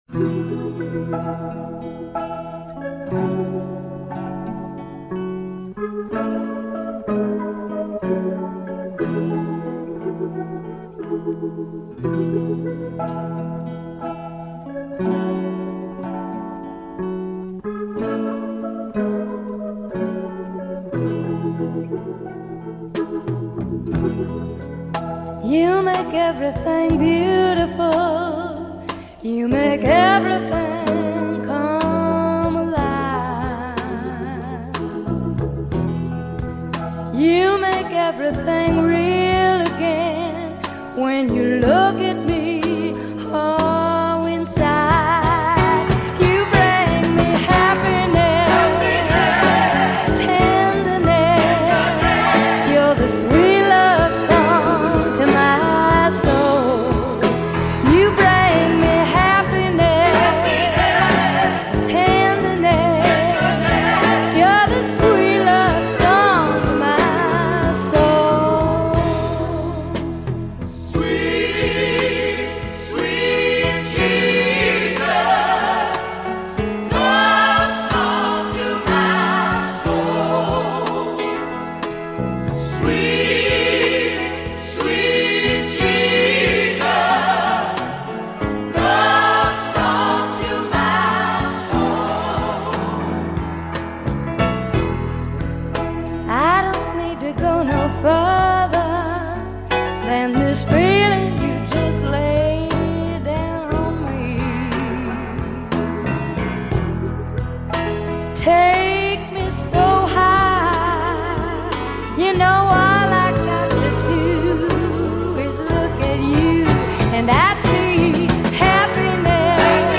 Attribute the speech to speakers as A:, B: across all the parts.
A: You make everything beautiful. You make everything come alive. You make everything real again when you look at me. Oh, inside you bring me happiness, tenderness. You're the sweet love song to my soul. You bring me happiness, tenderness. You're the sweet love song to my soul.
B: Sweet, sweet Jesus, love song to my soul. Sweet, sweet Jesus, love song to my soul.
A: I don't need to go no further than this feeling you just laid down on me. Take me so high, you know all I got to do is look at you, and I see happiness,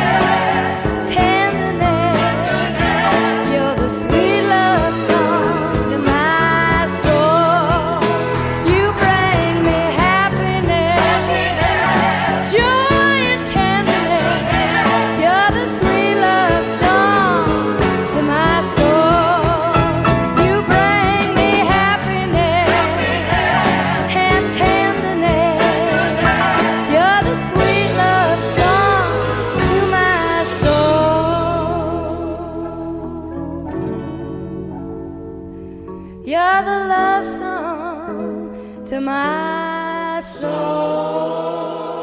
A: tenderness. You're the sweet love song to my soul. You bring me happiness, joy and tenderness. You're the sweet love song to my soul. You bring me happiness and tenderness. You're the sweet love song to my soul. You're the love song to my soul.